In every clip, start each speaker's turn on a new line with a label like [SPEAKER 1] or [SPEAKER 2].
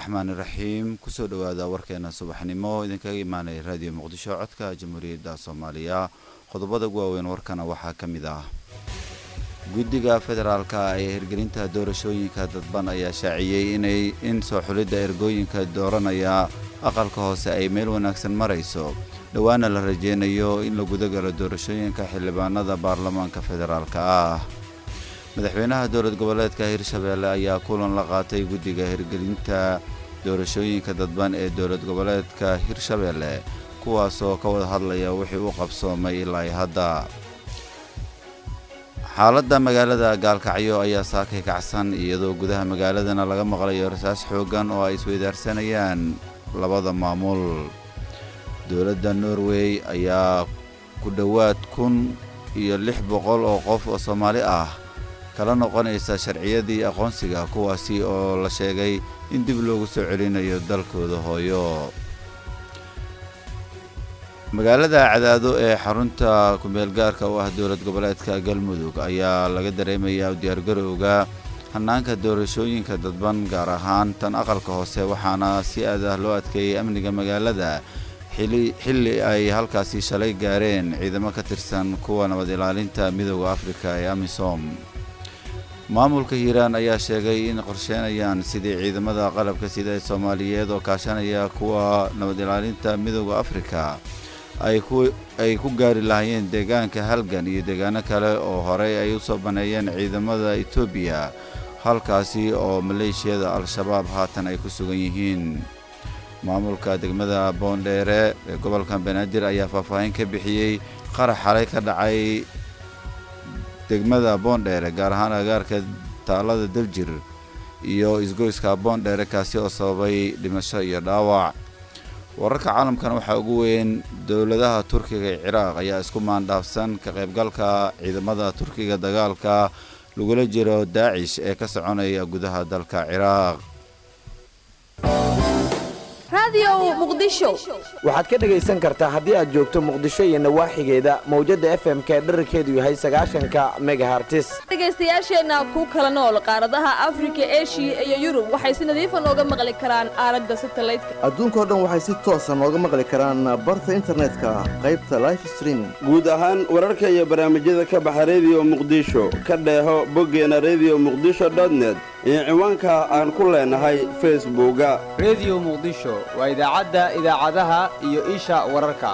[SPEAKER 1] الرحمن الرحيم كسو دوادا warkeena subaxnimo idinkaga imaanay radio muqdisho codka jamhuuriyadda Soomaaliya qodobada waaweyn warkana waxaa kamid ah guddiga federaalka ee hirgelinta doorashooyinka dadban ayaa shaaciyay in soo xulidda ergooyinka dooranaya aqalka hoose ay meel wanaagsan marayso dhawaana la rajeynayo in lagu dagalo doorashooyinka xildhibaanada baarlamaanka federaalka ah madaxweynaha dowlad goboleedka Hirshabeelle ayaa kulan la qaatay guddiga hirgelinta doorashooyinka dadban ee dowlad goboleedka Hirshabeelle kuwaas oo ka wada hadlaya wixii uu qabsoomay ilaa hadda xaaladda magaalada Gaalkacyo ayaa saakay kacsan iyadoo gudaha magaaladana laga maqlayo rasaas xoogan oo ay isweydaarsanayaan labada maamul dowladda Norway ayaa ku dhawaad 1,600 oo qof oo Soomaali ah kala noqonaysa sharciyadii aqoonsiga kuwaasi oo la sheegay in dib loogu soo celinayo dalkooda hooyo magaalada Cadaado ee xarunta ku meel gaarka u ah dowlad goboleedka Galmudug ayaa laga dareemayaa diyaar garowga hanaanka doorashooyinka dadban gaar ahaan tan aqalka hoose waxaana si aad ah loo adkeeyay amniga magaalada xilli ay halkaasi shalay gaareen ciidamo ka tirsan kuwa nabad ilaalinta midowga Afrika ee AMISOM maamulka Hiiraan ayaa sheegay in qorsheynayaan sidii ciidamada qalabka sida Soomaaliyeed oo kaashanaya kuwa nabad ilaalinta midowga Afrika ay ku gaari lahaayeen deegaanka halgan iyo deegaano kale oo horey ay u soo baneeyeen ciidamada Itoobiya halkaasi oo maleeshiyada al-shabaab haatan ay ku sugan yihiin maamulka degmada Boondheere ee gobolka Banaadir ayaa faahfaahin ka bixiyay qarax xalay ka dhacay degmada Boondheere gaar ahaan agaarka taalada Daljir iyo isgoyska Boondheere kaasi oo sababay dhimasho iyo dhaawac wararka caalamkan waxa ugu weyn dawladaha Turkiga iyo Ciraaq ayaa isku maandhaafsan ka qaybgalka ciidamada Turkiga dagaalka lagula jiro Daesh ee ka soconaya gudaha dalka Ciraaq
[SPEAKER 2] radio muqdisho
[SPEAKER 3] waxaad ka dhageysan kartaa haddii aad joogto muqdisho iyo nawaaxigeeda mawjada FM-ka dhererkeedu yahay 90 megahertz
[SPEAKER 2] dhageystayaasheena ku kala nool qaaradaha Afrika Asia iyo Yurub waxay si nadiif ah nooga maqli karaan aalada satellite-ka
[SPEAKER 4] adduunka oo dhan waxay si toos ah nooga maqli karaan barta internetka qaybta live streaming
[SPEAKER 5] guud ahaan wararka iyo barnaamijyada ka baxa radio muqdisho ka dheeho boggeena radiomuqdisho.net iyo ciwaanka aan ku leenahay Facebook-ga
[SPEAKER 6] radio muqdisho waa idaacadaha iyo isha wararka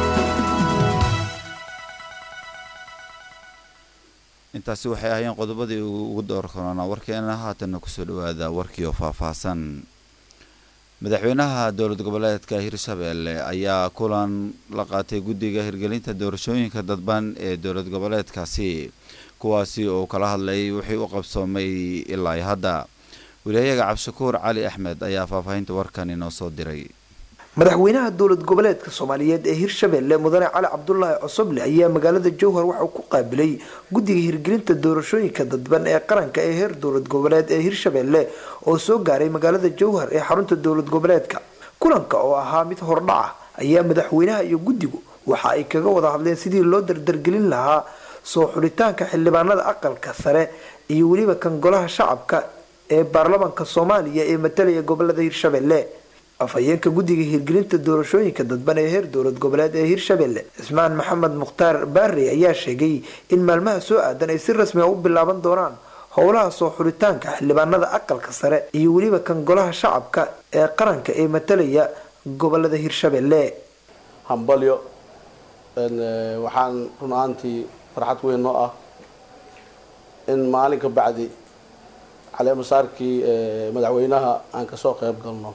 [SPEAKER 1] intaasi waxay ahaayeen qodobadii ugu doorkoona warkeena haatan ku soo dhawaada warkii oo faahfaahsan madaxweynaha dowlad goboleedka Hirshabeelle ayaa kulan la qaatay guddiga hirgelinta doorashooyinka dadban ee dowlad goboleedkaasi kuwaasi oo kala hadlay wixii uu qabsoomay ilaa hadda walayaga Cabshakuur Cali Axmed ayaa faahfaahinta warkan inoo soo diray
[SPEAKER 7] madaxweynaha dowlad goboleedka Soomaaliyeed ee Hirshabeelle mudane Cali Cabdullaahi Cosoble ayaa magaalada Jowhar waxa uu ku qaabilay guddiga hirgelinta doorashooyinka dadban ee qaranka ee heer dowlad goboleed ee Hirshabeelle oo soo gaaray magaalada Jowhar ee xarunta dowlad goboleedka kulanka oo ahaa mid hordhac ayaa madaxweynaha iyo guddigu waxa ay kaga wada hadleen sidii loo dardargelin lahaa soo xulitaanka xildhibaanada aqalka sare iyo waliba kan golaha shacabka ee baarlamaanka Soomaaliya ee matalaya gobolada Hirshabeelle afayeenka guddiga hirgelinta doorashooyinka dadban ee heer dowlad goboleed ee Hirshabeelle Ismaan Maxamed Mukhtaar Barre ayaa sheegay in maalmaha soo aadan ay si rasmi ah u bilaaban doonaan howlaha soo xulitaanka xildhibaanada aqalka sare iyo waliba kan golaha shacabka ee qaranka ee matalaya gobolada Hirshabeelle
[SPEAKER 5] hambalyo waxaan runaantii farxad weyn noo ah in maalinka bacdi caleemasaarkii madaxweynaha aan ka soo qayb galno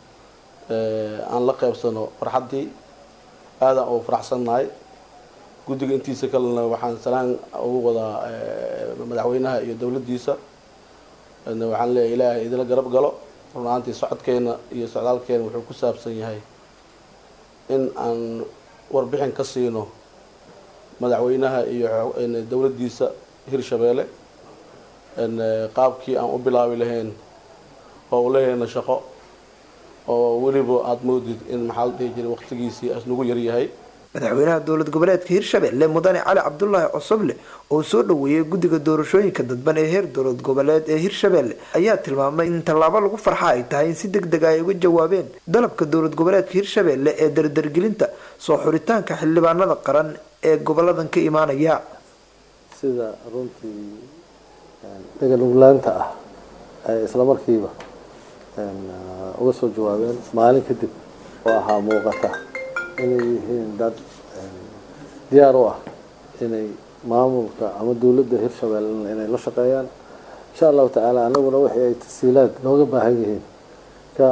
[SPEAKER 5] aan la qaybsano farxadii aadaan ugu faraxsannahay guddiga intiisa kalena waxaan salaan ugu wadaa madaxweynaha iyo dowladdiisa waxaan leeyahay ilaahay idila garab galo runaantii socodkeena iyo socdaalkeena wuxuu ku saabsan yahay in aan warbixin ka siino madaxweynaha iyo dowladdiisa Hirshabeelle qaabkii aan u bilaabi lahayn howlaheena shaqo oo weliba aad moodid in maxaa la dhihi jiray waqtigiisii asnugu yar yahay
[SPEAKER 7] madaxweynaha dowlad goboleedka hirshabelle mudane cali cabdulaahi cosoble oo soo dhaweeyay guddiga doorashooyinka dadban ee heer dowlad goboleed ee hirshabelle ayaa tilmaamay in tallaabo lagu farxa ay tahay in si degdeg ay uga jawaabeen dalabka dowlad goboleedka hirshabelle ee dardargelinta soo xuritaanka xildhibaanada qaran ee goboladan ka imaanaya
[SPEAKER 5] sida runtii dhagaluglaanta ah ay isla markiiba uga soo jawaabeen maalin kadib oo ahaa muuqata inay yihiin dad diyaar u ah inay maamulka ama dowladda hirshabelle inay la shaqeeyaan insha allahu tacaala anaguna wixii ay tasiilaad nooga baahan yihiin ka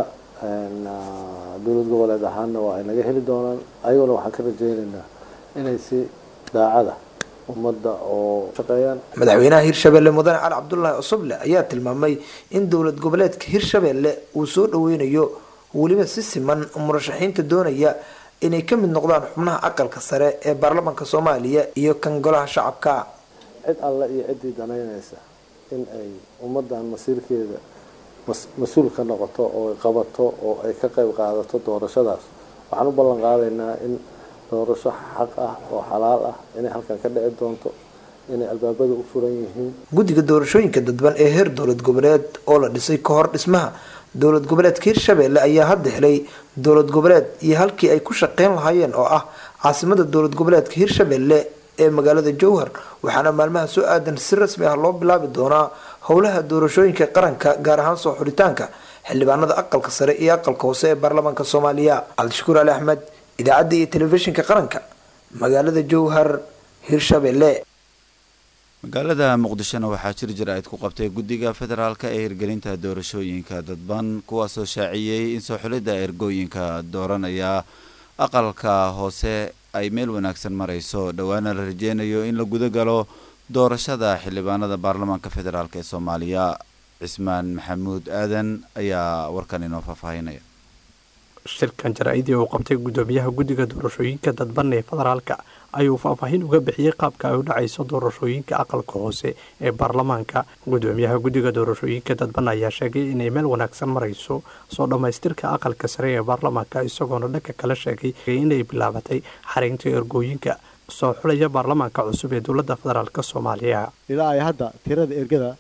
[SPEAKER 5] dowlad goboleed ahaana waa ay naga heli doonaan ayaguna waxaan ka rajaynaynaa inay si daacada ummadda oo shaqeeyaan
[SPEAKER 7] madaxweynaha hirshabelle mudane cali cabdulaahi cosoble ayaa tilmaamay in dowlad goboleedka hirshabelle uu soo dhaweynayo weliba si siman murashaxiinta doonaya inay ka mid noqdaan xubnaha aqalka sare ee baarlamaanka soomaaliya iyo kan golaha shacabka
[SPEAKER 5] cid alle iyo ciddii danaynaysa in ay ummaddan masiirkeeda mas-uul ka noqoto oo ay qabato oo ay ka qayb qaadato doorashadaas waxaan u ballan qaadaynaa in doorasho xaq ah oo xalaal ah inay halkan ka dhici doonto inay albaabada u furan yihiin
[SPEAKER 7] guddiga doorashooyinka dadban ee heer dowlad goboleed oo la dhisay ka hor dhismaha dowlad goboleedka hirshabelle ayaa hadda helay dowlad goboleed iyo halkii ay ku shaqeyn lahaayeen oo ah caasimada dowlad goboleedka hirshabelle ee magaalada jowhar waxaana maalmaha soo aadan si rasmi ah loo bilaabi doonaa howlaha doorashooyinka qaranka gaar ahaan soo xuritaanka xildhibaanada aqalka sare iyo aqalka hoose ee baarlamaanka soomaaliya cabdishakuur ali axmed idaacadda iyo telefishinka qaranka magaalada jowhar hirshabelle
[SPEAKER 1] magaalada muqdishona waxaa jir jira ayd ku qabtay guddiga federaalka ee hirgelinta doorashooyinka dadban kuwaasoo shaaciyey in soo xulidda ergooyinka dooranaya aqalka hoose ay meel wanaagsan marayso dhowaana la rajeynayo in la guda galo doorashada xildhibaanada baarlamaanka federaalk ee soomaaliya cismaan maxamuud aadan ayaa warkan inoo faahfaahinaya
[SPEAKER 8] shirkan jaraa-idii uu qabtay guddoomiyaha guddiga doorashooyinka dadban ee federaalka ayuu faahfaahin uga bixiyey qaabka ay u dhacayso doorashooyinka aqalka hoose ee baarlamaanka guddoomiyaha guddiga doorashooyinka dadban ayaa sheegay inay meel wanaagsan marayso soo dhammaystirka aqalka sare ee baarlamaanka isagoona dhanka kale sheegay inay bilaabatay xariynta ergooyinka soo xulaya baarlamaanka cusub ee dowladda federaalk soomaaliya
[SPEAKER 9] ilaa ay hadda tirada ergada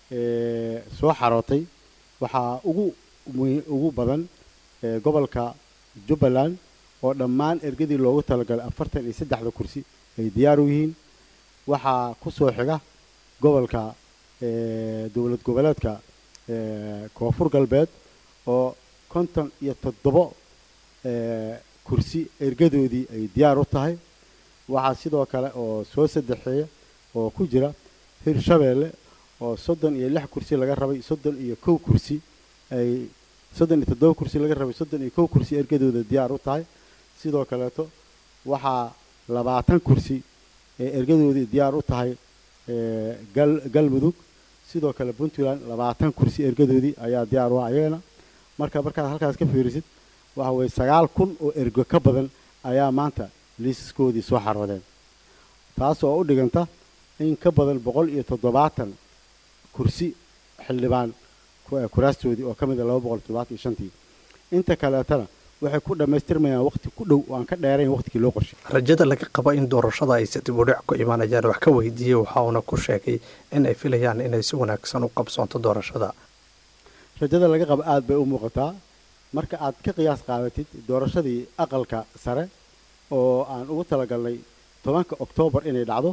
[SPEAKER 9] soo xarootay waxaa ugu badan gobolka jubbaland oo dhammaan ergadii loogu talagalay 43 kursi ay diyaar u yihiin waxaa ku soo xiga gobolka dowlad goboleedka koonfur galbeed oo 57 kursi ergadoodii ay diyaar u tahay waxaa sidoo kale oo soo saddexeeya oo ku jira hirshabelle oo 36 kursi laga rabay 31 kursi ay 37 kursi laga rabay 31 kursi ergadooda diyaar u tahay sidoo kaleeto waxaa 20 kursi ee ergadoodii diyaar u tahay galmudug sidoo kale puntland 20 kursi ergadoodii ayaa diyaar u ah ayagana markaad halkaas ka fiirisid waxa way 9,000 oo ergo ka badan ayaa maanta liisaskoodii soo xaroodeen taas oo u dhiganta in ka badan 170 kursi xildhibaan kuraastoodii oo ka mid ah 275 inta kaleetana waxay ku dhammaystirmayaan waqti ku dhow oo aan ka dheerayn waqtigii loo qorshay
[SPEAKER 8] rajada laga qabo in doorashada ay si dib u dhac ku imaanayaan wax ka weydiiyey waxa uuna ku sheegay in ay filayaan inay si wanaagsan u qabsoonto doorashada
[SPEAKER 9] rajada laga qabo aad bay u muuqataa marka aad ka qiyaas qaadatid doorashadii aqalka sare oo aan ugu talagalnay 10 Oktoobar inay dhacdo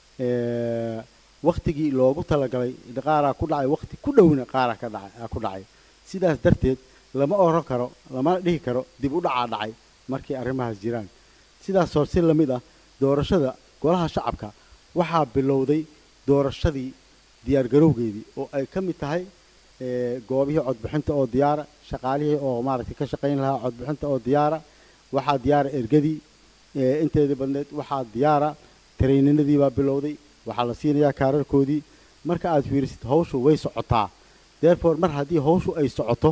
[SPEAKER 9] waqtigii loogu talagalay qaaraa ku dhacay waqti ku dhowna qaaraa ku dhacay sidaas darteed lama oran karo lama dhihi karo dib u dhaca dhacay markii arrimahaas jiraan sidaas oo si la mid ah doorashada golaha shacabka waxaa bilowday doorashadii diyaar garowgeedii oo ay ka mid tahay goobihii codbixinta oo diyaara shaqaalihii oo maaragtay ka shaqayn lahaa codbixinta oo diyaara waxaa diyaara ergadii inteedii badneed waxaa diyaara tareyninadii baa bilowday waxaa la siinayaa kaararkoodii marka aad fiirisid hawshu way socotaa therefore mar haddii hawshu ay socoto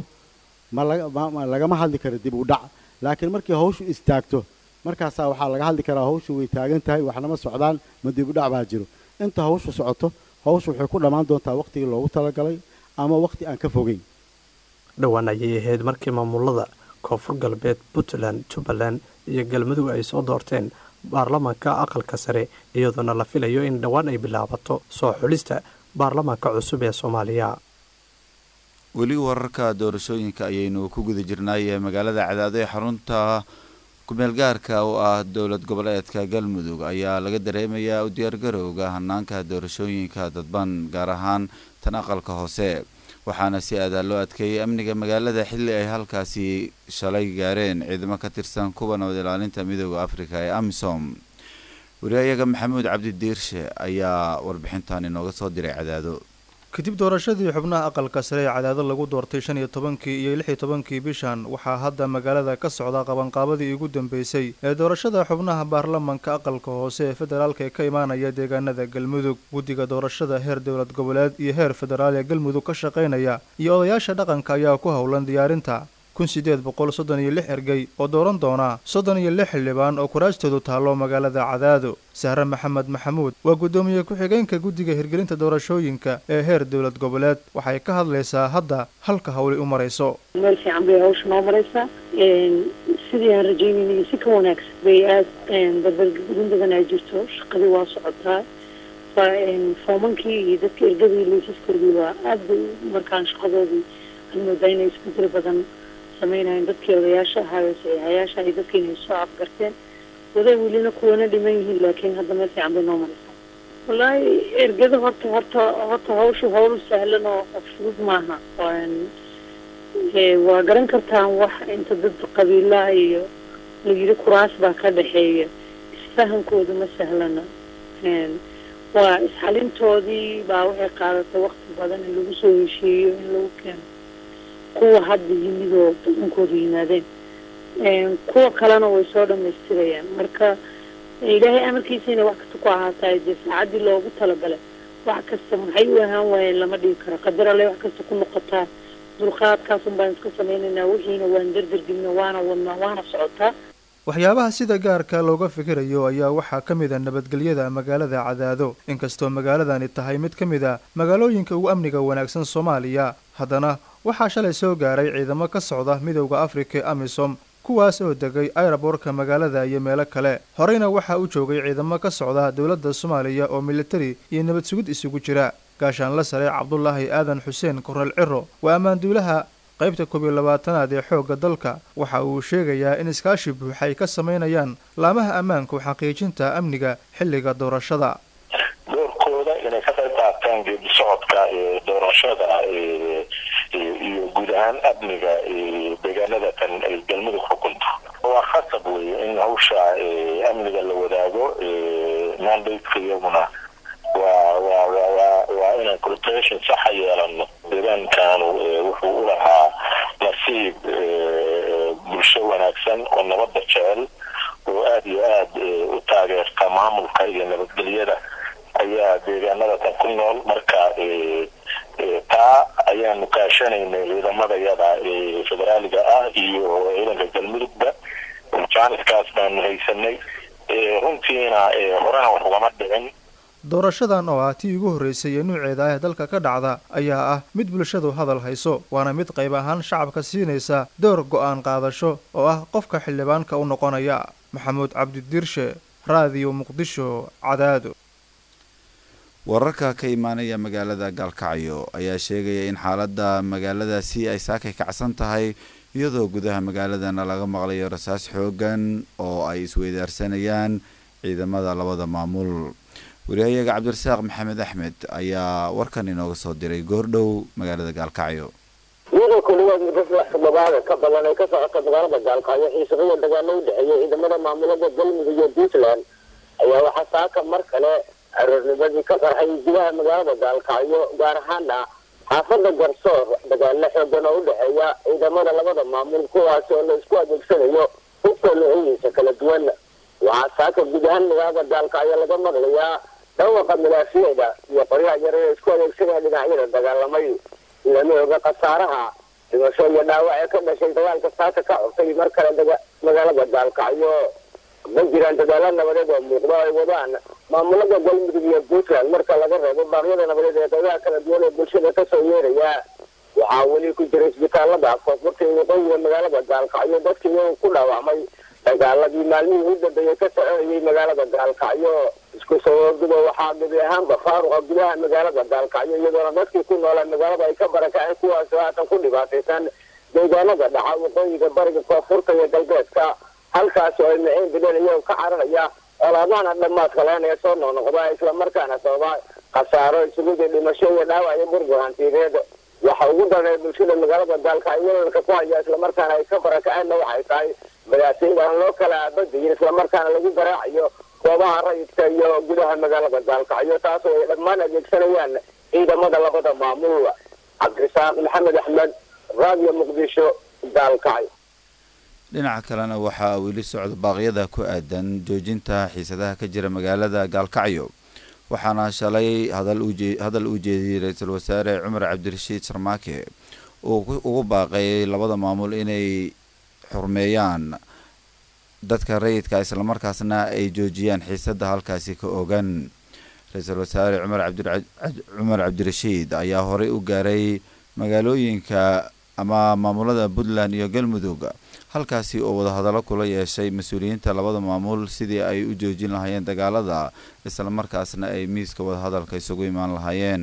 [SPEAKER 9] lagama hadli karo dib u dhac laakiin markii hawshu istaagto markaasaa waxaa laga hadli karaa hawshu way taagan tahay waxnama socdaan ma dib u dhac baa jiro inta hawshu socoto hawshu waxay ku dhammaan doontaa waqtigii loogu talagalay ama waqti aan ka fogeyn
[SPEAKER 8] dhowaan ayay ahayd markii maamulada koonfur galbeed puntland jubbaland iyo galmudug ay soo doorteen baarlamaanka aqalka sare iyadoona la filayo in dhowaan ay bilaabato soo xulista baarlamaanka cusub ee Soomaaliya.
[SPEAKER 1] weli wararka doorashooyinka ayaynu ku guda jirnay magaalada Cadaado ee xarunta kumeelgaarka oo ah dowlad goboleedka Galmudug ayaa laga dareemayaa u diyaargarowga hanaanka doorashooyinka dadban gaar ahaan tan aqalka hoose waxaana si aad loo adkeeyay amniga magaalada xilli ay halkaasi shalay gaareen ciidamo ka tirsan kuwa nabad ilaalinta midowga Afrika ee AMISOM. wariyaha Maxamuud Cabdi Diirshe ayaa warbixintan inooga soo diray Cadaado.
[SPEAKER 10] kadib doorashadii xubnaha aqalka sare ee Cadaado lagu doortay 15 iyo 16 bishan waxaa hadda magaalada ka socda qabanqaabadii ugu dambeysay ee doorashada xubnaha baarlamaanka aqalka hoose ee federaalka ee ka imaanaya deegaanada Galmudug. guddiga doorashada heer dowlad goboleed iyo heer federaal ee Galmudug ka shaqeynaya iyo odayaasha dhaqanka ayaa ku howlan diyaarinta 1836 ergey oo dooran doona 36 xildhibaan oo kuraastoodu taalo magaalada Cadaado. Sahra Maxamed Maxamuud waa gudoomiye ku-xigeenka guddiga hirgelinta doorashooyinka ee heer dowlad goboleed waxay ka hadlaysaa hadda halka hawli u marayso.
[SPEAKER 11] meel fiican bay hawsha noo maraysaa sidii aan rajaynayay si ka wanaagsan bay aad dadweyne badan ay jirto shaqadii waa socotaa foomankii iyo dadka ergadii liisaskoodii waa aad bay markaan shaqadoodii aan moodaa inay isbedel badan sameynayaan dadkii odayaasha ahaa saxiixayaasha ay dadka inay soo afgarteen waday welina kuwana dhiman yihiin laakiin hadda meel fiican bay noo maraysaa. wallaahi ergada horta hawshu hawl sahlan oo fudud maaha waa garan kartaan wax inta dad qabiilaha iyo layidhi kuraas baa ka dhexeeya isfahankooda ma sahlana waa isxalintoodii baa waxay qaadatay waqti badan in lagu soo heshiiyo in lagu keeno kuwa hadda yimid oo badankooda yimaadeen kuwa kalena way soo dhamaystirayaan marka ilaahay amarkiisa inay wax kasta ku ahaataa dee saacaddii loogu talagalay wax kasta maxay u ahaan waayeen lama dhigi karo qadar alle wax kasta ku noqotaa dulqaadkaasun baan iska samaynaynaa wixiina waan dardargelina waana wadnaa waana socotaa.
[SPEAKER 10] waxyaabaha sida gaarka looga fikirayo ayaa waxaa ka mid ah nabadgelyada magaalada Cadaado. inkastoo magaaladani tahay mid ka mid ah magaalooyinka ugu amniga wanaagsan Soomaaliya haddana waxaa shalay soo gaaray ciidamo ka socda midowga Afrika ee AMISOM kuwaas oo degay aeroboortka magaalada iyo meelo kale. horeyna waxaa u joogay ciidamo ka socda dowladda Soomaaliya oo military iyo nabad sugid isugu jira. gaashaanle sare Cabdullaahi Aadan Xuseen Korral Ciro waa ammaanduulaha qaybta 12aad ee xoogga dalka waxa uu sheegayaa in iskaashi buuxa ay ka sameynayaan laamaha ammaanka u xaqiijinta amniga xilliga doorashada.
[SPEAKER 12] doorkooda inay ka qayb qaataan geedi socodka doorashada iyo guud ahaan amniga deegaanada kan ay Galmudug xukunto waa khasab weeye in hawsha amniga la wadaago mandate-kayaguna waa inaan cooperation sax yeelano. deegaankaanu wuxuu u lahaa nasiib bulsho wanaagsan oo nabadda jecel oo aad iyo aad u taageerta maamulka iyo nabadgelyada ayaa deegaanada tan ku nool. marka taa ayaanu kaashanaynay ciidamadayada federaaliga ah iyo ciidanka Galmudugba jaaniskaas baanu haysanay runtiina horena wax ugama dhicin.
[SPEAKER 10] doorashadan oo ah tii ugu horeysay ee nuuceeda ah dalka ka dhacda ayaa ah mid bulshadu hadal hayso waana mid qayb ahaan shacabka siinaysa door go'aan qaadasho oo ah qofka xildhibaanka u noqonaya. Maxamuud Cabdi Diirshe, raadiyo Muqdisho, Cadaado.
[SPEAKER 1] wararka ka imaanaya magaalada Gaalkacyo ayaa sheegaya in xaaladda magaaladaasi ay saakay kacsan tahay iyadoo gudaha magaaladana laga maqlayo rasaas xoogan oo ay isweydaarsanayaan ciidamada labada maamul. wariyaha Cabdirasaaq Maxamed Axmed ayaa warkan inooga soo diray goordhow magaalada Gaalkacyo.
[SPEAKER 13] iyadoo kulligood muddo toddobaad ka badan ay ka socota magaalada Gaalkacyo xiisado dagaalo u dhexeeya ciidamada maamulada Galmudug iyo Puntland ayaa waxaa saaka mar kale aroornimadii ka qarxay gudaha magaalada Gaalkacyo gaar ahaan xaafadda Garsoor dagaalo xoogan oo u dhexeeya ciidamada labada maamul kuwaas oo la isku adeegsanayo hubka noocyadiisa kala duwan. waxaa saaka guud ahaan magaalada Gaalkacyo laga maqlayaa dhawaqa milaashiyada iyo qoryaha yar ee isku adeegsanaya dhinacyada dagaalamay. lama oga khasaaraha dhimasho iyo dhaawac ee ka dhashay dagaalka saaka ka cusay mar kale magaalada Gaalkacyo. ma jiraan dadaalo nabadeed oo muuqda ay wadaan maamulada Galmudug iyo Puntland marka laga reebo baaqyada nabadeed ee dagaal kala duwan ee bulshada ka soo yeeraya. waxaa weli ku jira isbitaalada koonfurta iyo waqooyiga magaalada Gaalkacyo dadkii ku dhaawacmay dagaaladii maalmihii u dambeeyey ka soconayay magaalada gaalkacyo isku soo orduba waxaa gebi ahaanba faaruqa gudaha magaalada gaalkacyo iyadoona dadkii ku noolaa magaalada ay ka barakaceen kuwaas haatan ku dhibaataysan deegaanada dhaca waqooyiga bariga koonfurta iyo galbeedka halkaas oo ay miciin bideen iyagoo ka cararaya olaadahana dhammaadka leen ee soo noqnoqda islamarkaana sababa khasaaro isugu jira dhimasho iyo dhaawac iyo burbur hantiyadeed waxa ugu daray bulshada magaalada gaalkacyo weerarka ku haya islamarkaana ay ka barakaceenna waxay tahay badaasiin aan loo kala aabadayin islamarkaana lagu garaacayo goobaha rayidka iyo gudaha magaalada gaalkacyo taas oo ay dhammaan adeegsanayaan ciidamada labada maamul cabdirasaaq maxamed axmed raadiyo muqdisho gaalkacyo
[SPEAKER 1] dhinaca kalena waxaa weli socda baaqyada ku aadan joojinta xiisadaha ka jira magaalada gaalkacyo waxaana shalay hadal u jeediyey ra-iisul wasaare cumar cabdirashiid sarmaake uu ugu baaqeeyay labada maamul inay xurmeeyaan dadka rayidka islamarkaasna ay joojiyaan xiisada halkaasi ka ogan ra-iisul wasaare cumar cabdirashiid ayaa horey u gaaray magaalooyinka ama maamulada puntland iyo galmudug halkaasi oo wadahadallo kula yeeshay mas-uuliyiinta labada maamul sidii ay u joojin lahaayeen dagaalada islamarkaasna ay miiska wadahadalka isugu imaan lahaayeen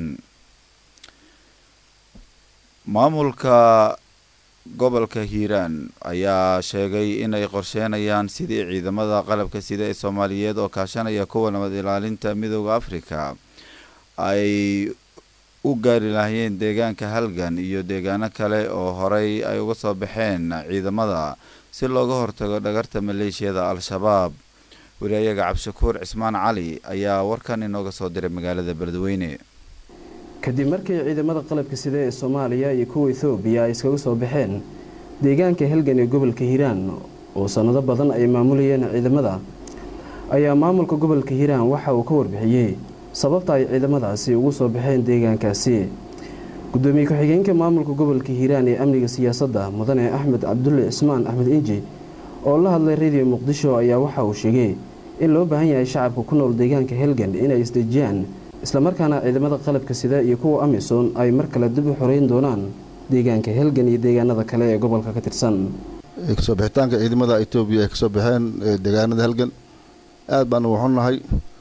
[SPEAKER 1] maamulka gobolka hiiraan ayaa sheegay inay qorsheenayaan sidii ciidamada qalabka sida ee soomaaliyeed oo kaashanaya kuwa nabad ilaalinta midooda afrika ay u gaari lahaayeen deegaanka halgan iyo deegaano kale oo horey ay uga soo baxeen ciidamada si looga hortago dhagarta maleeshiyada al-shabaab wariyayaga cabdishakuur cismaan cali ayaa warkan inooga soo diray magaalada beledweyne
[SPEAKER 14] kadib markii ciidamada qalabka sida ee soomaaliya iyo kuwa ethoobiya ay iskaga soo baxeen deegaanka halgan ee gobolka hiiraan oo sanado badan ay maamulayeen ciidamada ayaa maamulka gobolka hiiraan waxa uu ka warbixiyey sababta ay ciidamadaasi ugu soo baxeen deegaankaasi gudoomiye ku-xigeenka maamulka gobolka hiiraan ee amniga siyaasadda mudane axmed cabdulle cismaan axmed inji oo la hadlay radio muqdisho ayaa waxa uu sheegay in loo baahan yahay shacabka ku nool deegaanka halgan inay isdejiyaan islamarkaana ciidamada qalabka sida iyo kuwa amisom ay mar kale dib u xoreyn doonaan deegaanka halgan iyo deegaanada kale ee gobolka ka tirsan
[SPEAKER 15] kasoo bixitaanka ciidamada Itoobiya ay kasoo baxeen deegaanada halgan aad baan u xunahay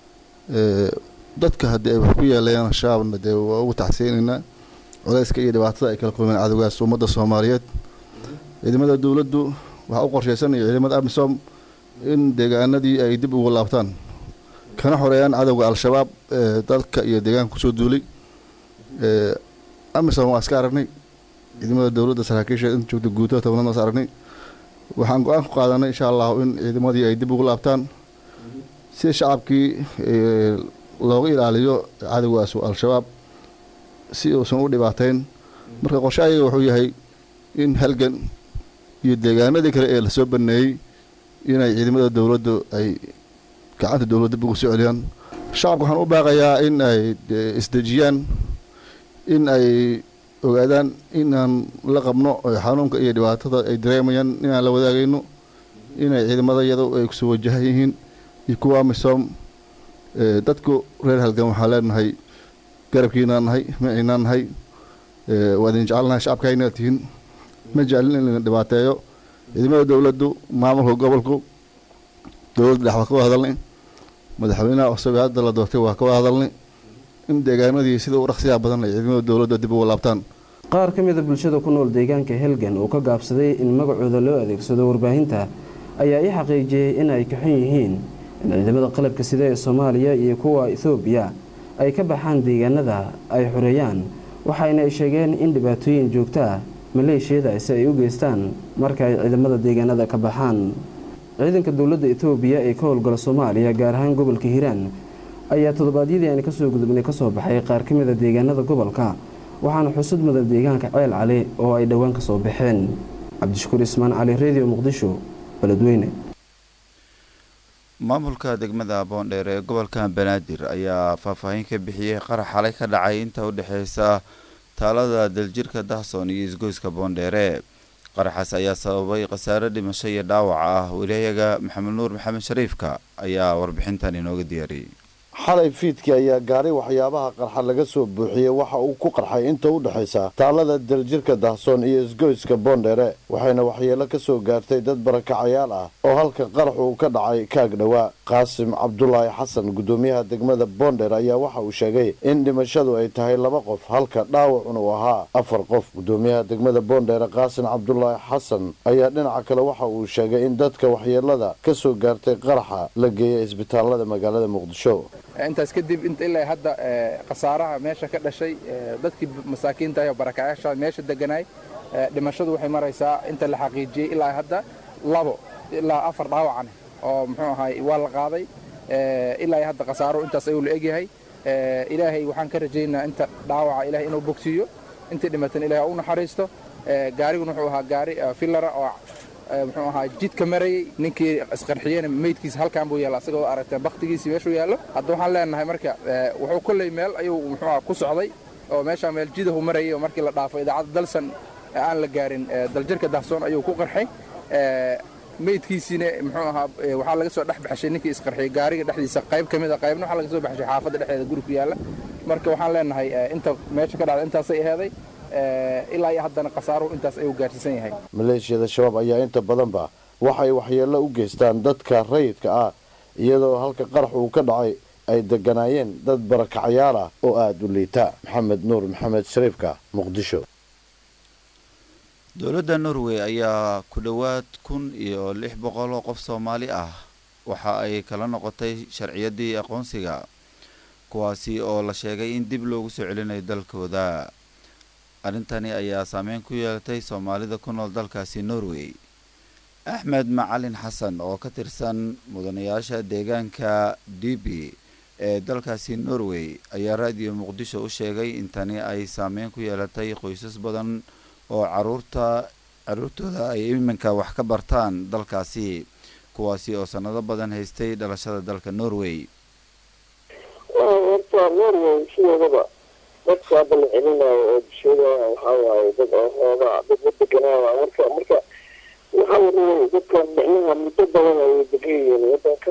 [SPEAKER 15] dadka hadii ay ku yeelayaan shaabna de waa ugu taxsiinina culayska iyo dhibaatada ay kala kulmeen cadawgaas ummadda Soomaaliyeed ciidamada dawladdu waxa u qorsheysan ciidamada amisom in deegaanadii ay dib ugu laabtaan kana xoreeyaan cadawga al-shabaab dalka iyo deegaanka ku soo duulay amisom waa iska aragnay ciidamada dawladda saraakiisha inta joogta guutada tabanaad waa aragnay waxaan go'aan ku qaadanay insha Allah in ciidamadii ay dib ugu laabtaan si shacabkii looga ilaaliyo cadawgaas al-shabaab si uusan u dhibaateyn marka qorshaha wuxuu yahay in halgan iyo deegaanadii kale ee la soo baneeyay inay ciidamada dawladdu ay gacanta dawladda ugu soo celiyaan shacabku waxaan u baaqayaa in ay isdejiyaan in ay ogaadaan in aan la qabno xanuunka iyo dhibaatada ay dareemayaan in aan la wadaagayno inay ciidamada iyada ay ku soo wajahan yihiin iyo kuwa amisom dadku reer halgan waxaa leenahay garabkiinaan nahay maciinaan nahay waa idin jecelnahay shacabka inaad tihiin ma jecelin in la dhibaateeyo ciidamada dawladdu maamulka gobolku dawladda dhex waa ka wada hadalnay madaxweynaha cusub hadda la doortay waa ka wada hadalnay in deegaanadii sida u dhaqsiyaha badan ay ciidamada dawladda dib ugu laabtaan
[SPEAKER 14] qaar ka mid ah bulshada ku nool deegaanka halgan oo ka gaabsaday in magacooda loo adeegsado warbaahinta ayaa i xaqiijiyay in ay ka xun yihiin in ciidamada qalabka sida ee Soomaaliya iyo kuwa Itoobiya ay ka baxaan deegaanada ay xoreeyaan waxayna ay sheegeen in dhibaatooyin joogto ah maleeshiyada ay u geystaan marka ay ciidamada deegaanada ka baxaan ciidanka dawladda Itoobiya ee ka howlgala Soomaaliya gaar ahaan gobolka Hiiraan ayaa todobaadyadii aan ka soo gudubnay ka soo baxay qaar ka mid ah deegaanada gobolka waxaana xusud mudan deegaanka Ceel Cali oo ay dhawaan ka soo baxeen Cabdishakuur Ismaan Cali Radio Muqdisho Beledweyne
[SPEAKER 1] maamulka degmada Boondheer ee gobolka Banaadir ayaa faahfaahin ka bixiyay qarax xalay ka dhacay inta u dhaxeysa taalada daljirka Dahsoon iyo isgoyska Boondheer qaraxaas ayaa sababay khasaare dhimasho iyo dhaawac ah wariyaha Maxamed Nuur Maxamed Shariifka ayaa warbixintan inooga diyaariyay
[SPEAKER 16] xalay fiidkii ayaa gaari waxyaabaha qarxa laga soo buuxiyey waxa uu ku qarxay inta u dhexaysa taalada daljirka dahsoon iyo isgoyska boondheere waxayna waxyeelo ka soo gaartay dad barakacayaal ah oo halka qarax uu ka dhacay kaag dhowaa qaasim cabdulaahi xasan gudoomiyaha degmada boondheer ayaa waxa uu sheegay in dhimashadu ay tahay 2 qof halka dhaawacuna uu ahaa 4 qof gudoomiyaha degmada boondheer qaasim cabdulaahi xasan ayaa dhinaca kale waxa uu sheegay in dadka waxyeelada ka soo gaartay qaraxa la geeyay isbitaalada magaalada muqdisho
[SPEAKER 17] intaas kadib ilaa hadda khasaaraha meesha ka dhashay dadkii masaakiinta iyo barakacayaasha meesha deganay dhimashadu waxay maraysaa inta la xaqiijiyay ilaa hadda 2 ilaa 4 dhaawacan oo muxuu ahaay waa la qaaday ilaa hadda khasaaro intaas ayuu la egyahay ilaahay waxaan ka rajaynayaa inta dhaawaca ilaahay inuu bogsiyo inta dhimatan ilaahay uu naxariisto gaariguna wuxuu ahaa gaari filara oo muxuu ahaa jidka marayay ninkii isqarxiyeen meydkiisa halkaan buu yaala asagoo aragtay baqtigiisa meeshu yaalo hadda waxaan leenahay marka wuxuu kulay meel ayuu muxuu ahaa ku socday oo meesha meel jidahu marayay oo markii la dhaafay idaacada dalsan aan la gaarin daljirka dahsoon ayuu ku qarxay meydkiisina muxuu ahaa waxaa laga soo dhex baxshay ninkii isqarxiyay gaariga dhexdiisa qayb kamid ah qaybna waxaa laga soo baxshay xaafadda dhexdeeda guriga yaala marka waxaan leenahay inta meesha ka dhacday intaasay aheeday ilaa iyo haddana khasaaruhu intaas ayuu gaarsiisan yahay
[SPEAKER 16] maleeshiyada shabaab ayaa inta badanba waxay waxyeello u geystaan dadka rayidka ah iyadoo halka qarax uu ka dhacay ay deganaayeen dad barakacayaal ah oo aada u liita maxamed nuur maxamed shariifka muqdisho
[SPEAKER 1] dowladda norway ayaa ku dhowaad 1,600 oo qof Soomaali ah waxa ay kala noqotay sharciyadii aqoonsiga kuwaasi oo la sheegay in dib loogu soo celinayo dalkooda arintani ayaa saameyn ku yeelatay Soomaalida ku nool dalkaasi Norway Axmed Macalin Xasan oo ka tirsan mudanayaasha deegaanka DB ee dalkaasi Norway ayaa raadiyo Muqdisho u sheegay in tani ay saameyn ku yeelatay qoysas badan oo caruurtooda ay iminka wax ka bartaan dalkaasi kuwaasi oo sanado badan haystay dhalashada dalka Norway
[SPEAKER 13] Norway sideedaba dadka hadda la celinayo oo bulshada waxaa waaye dad ahooda dad deganaa marka waxaa wareeyay dadka micnaha muddo badan ay degayihiin wadanka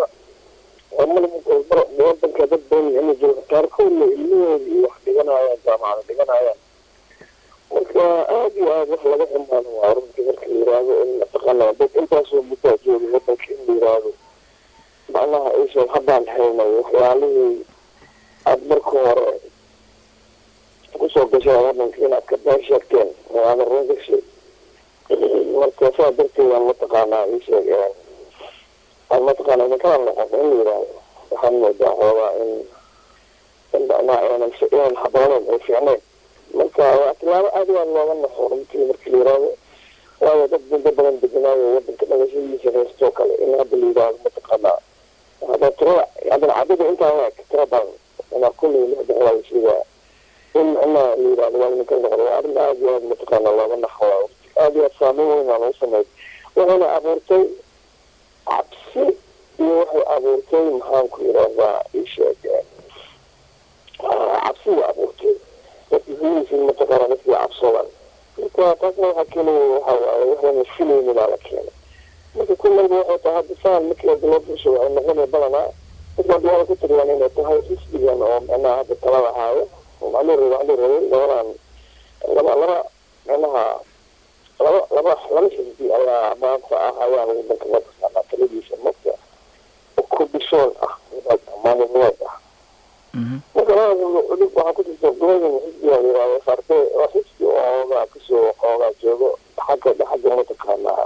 [SPEAKER 13] wadanka dad badan inay jooga qaarkoodna ilmahooda iyo wax dhiganayaan jaamacada dhiganayaan marka aad iyo aad wax laga xumaado waa runtii marka la yiraahdo in mataqaanaa dad intaasoo muddo jooga wadanka in la yiraahdo macnaha aysan haddaan helnay waxyaalihii aada marka hore kusoo gashay wadanka inaad ka been sheegteen oo aada run gashay marka saa darteed aan mataqaanaa ii sheegeen aan mataqaanaa idinkala noqon in la yiraahdo waxaan moodaa xoogaa in macnaha inaan habbooneyn ay fiicneyn marka waa tilaabo aada u aad looga naxo runtii markii la yiraahdo waayo dad muddo badan deganaayo wadanka dhalashadiisa heystoo kale in hadda la yiraahdo mataqaanaa hadda tirada haddana cadada intaa waa tira badan inaa kulli lixda waa la sheegaa in macnaha la yiraahdo waa idinka noqdo waa arrin aada iyo aad mataqaanaa looga naxo aada iyo aad saameyn weyn aan u sameyd waxayna abuurtay cabsi iyo waxay abuurtay maxaan ku yiraahdaa ii sheeg cabsi way abuurtay dadkiisa mataqaanaa dadkii cabsadaan marka taasna waxaa keenaya waxaa waaye waxayna filayninaa la keenay marka kullayba waxay tahay hadda saan markii hadda loo bulsho waxay noqonaya badanaa dadka hadda waxay ku tiriyaan inay tahay xisbigan oo macnaha hadda talada haayo oo macnuu rabay labadan laba macnaha laba xisbi ayaa maanta ah ayaa wadanka mataqaanaa taladiisa marka kubishoon ah maamulnimad ah marka waxaa ku jirta gobolkan xisbiga la yiraahdo fartay oo xisbi ooga kasoo qoogaa joogo xagga mataqaanaa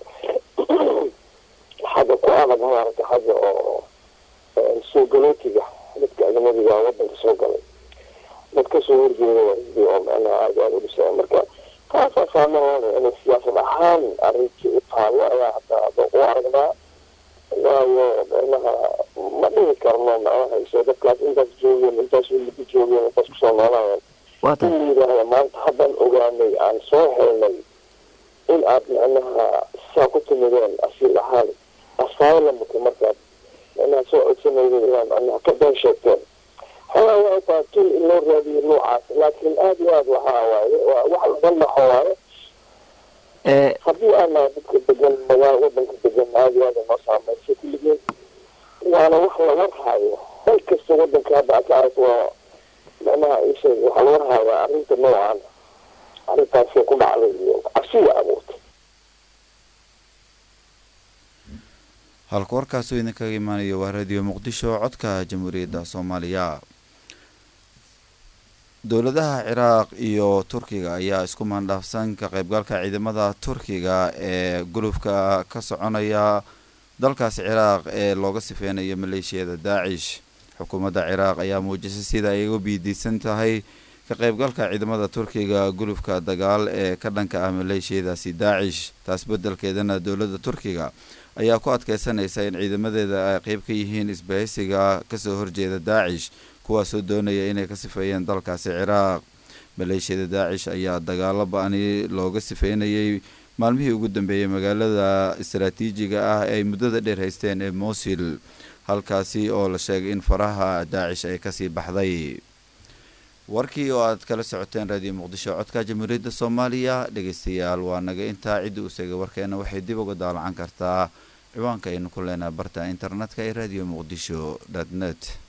[SPEAKER 13] xagga ku adag maaragta xagga oo soo galootiga dadka ajnadiga wadanka soo galay dad kasoo horjeeda waa xisbi oo macnaha aada aada u dhisaya marka taasaa saameynaya inay siyaasad ahaan arrintii u taalo ayaa hadda u aragnaa waayo macnaha ma dhihi karno macnaha isoo dadkaas intaas joogeen intaas muddo joogeen intaas kusoo noolaayeen in la yidhaahda maanta haddaan ogaanay aan soo helnay in aad macnaha saa ku timideen asiil ahaan asylumka markaad macnaha soo codsanayden inaad macnaha ka been sheegteen xoogaa waxay tahay tul in loo raadiyo noocaas laakiin aada iyo aada waxaa waaye waa wax laga naxo waaye haddii aanaa dadka degan wadanka degan aada iyo aada noo saamaysa kulligeen waana wax laga raayo meel kasta wadanka warhaya arrinta noocan arrintaasi ku dhacday iyo cabsiga abuurtay.
[SPEAKER 1] halka warkaasoo idinkaga imaanayo waa radio muqdisho codka jamhuuriyadda soomaaliya. dowladaha ciraaq iyo turkiga ayaa isku maandhaafsan ka qaybgalka ciidamada turkiga ee gulufka ka soconaya dalkaas ciraaq ee looga sifeynayo maleeshiyada daacish. xukuumadda ciraaq ayaa muujisay sida ay uga biidiisan tahay ka qaybgalka ciidamada turkiga gulufka dagaal ee ka dhanka ah maleeshiyadaasi daacish. taas beddelkeedana dowladda turkiga ayaa ku adkeysanaysa in ciidamadeeda ay qeyb ka yihiin isbahaysiga kasoo horjeeda daacish kuwaasoo doonaya inay ka sifeeyeen dalkaasi ciraaq. maleeshiyada daacish ayaa dagaalo ba-ani looga sifeynayay maalmihii ugu dambeeyey magaalada istaraatiijiga ah ay muddada dheer haysteen ee mosil, halkaasi oo la sheegay in faraha daacish ay kasii baxday. warkii oo aad kala socoteen radio muqdisho codka jamhuuriyadda soomaaliya dhegeystayaal waa naga intaa. cidda u seegay warkeena waxay dib uga daalacan kartaa ciwaanka aynu ku leenahay barta internetka ee radio muqdisho .net.